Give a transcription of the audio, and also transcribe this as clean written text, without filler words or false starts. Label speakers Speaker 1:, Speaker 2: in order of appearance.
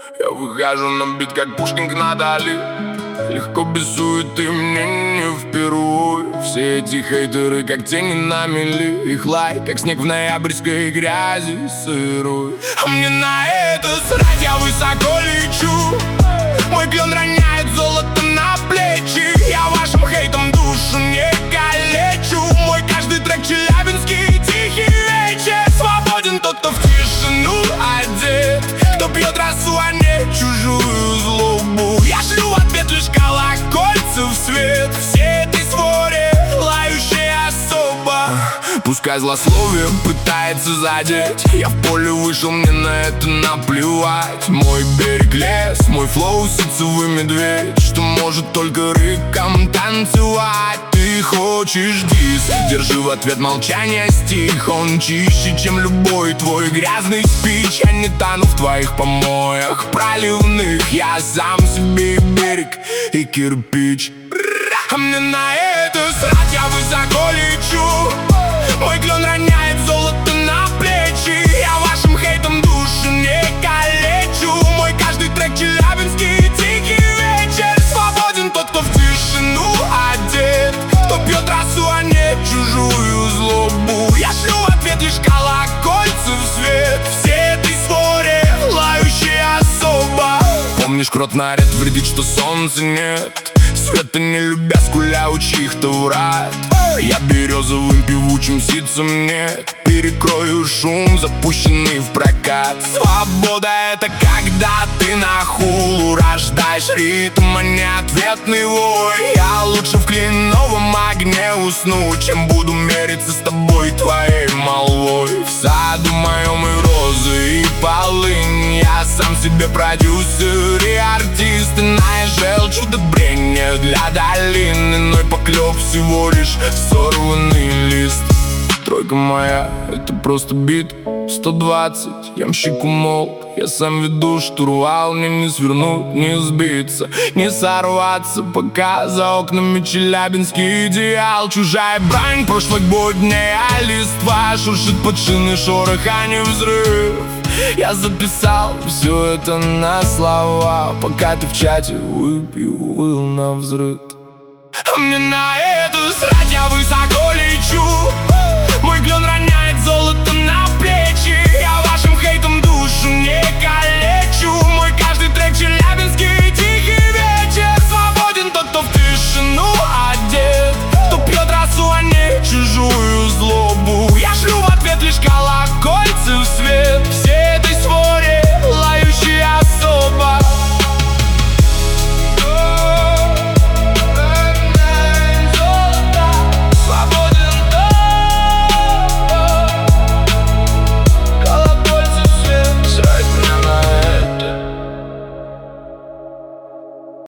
Speaker 1: Я выхожу на бит, как Пушкин к Натали. Легко без суеты, мне не впервые. Все эти хейтеры, как тени на мели. Их лайк, как снег в ноябрьской грязи сырой. А мне на это срать, я высоко лечу. Мой клен роняет золото на плечи. Я вашим хейтом душу не калечу. Мой каждый трек челябинский тихий вечер. Свободен тот, кто в тишину одет, кто пьет росу, а не чужую злобу. Я шлю в ответ лишь колокольцев свет всей этой своре, лающей особо. Пускай злословие пытается задеть, я в поле вышел, мне на это наплевать. Мой берег лес, мой флоу ситцевый медведь, что может только рыком танцевать. Ты хочешь дис, держи в ответ молчание стих. Он чище, чем любой твой грязный спич. Я не тону в твоих помоях проливных, я сам себе и берег, и кирпич. А мне на это срать, я высоко лечу. Мой клен роняет золото на плечи. Я вашим хейтом душу не калечу. Мой каждый трек челябинский тихий вечер. Свободен тот, кто в тишину одет, кто пьет росу, а не чужую злобу. Я шлю в ответ лишь колокольцев свет всей этой своре, лающей особо. Помнишь, крот на ряд твердит, что солнца нет, света не любя, скуля у чьих-то врат. Я березовым певучим ситцем нет, перекрою шум, запущенный в прокат. Свобода — это когда ты на хулу рождаешь ритм, а не ответный вой. Я лучше в кленовом огне усну, чем буду мериться с тобой твоей молвой. В саду моем и розы, и полынь. Я сам себе продюсер и артист, иная желчь удобрение для долины. Иной поклёп всего лишь сорванный лист. Тройка моя — это просто бит 120, ямщик умолк, я сам веду штурвал. Мне не свернуть, не сбиться, не сорваться, пока за окнами челябинский идеал. Чужая брань прошлых будней, а листва шуршит под шины шорох, а не взрыв. Я записал все это на слова, пока ты в чате выпью, выл на взрыв. А мне на это срать, я высоко лечу.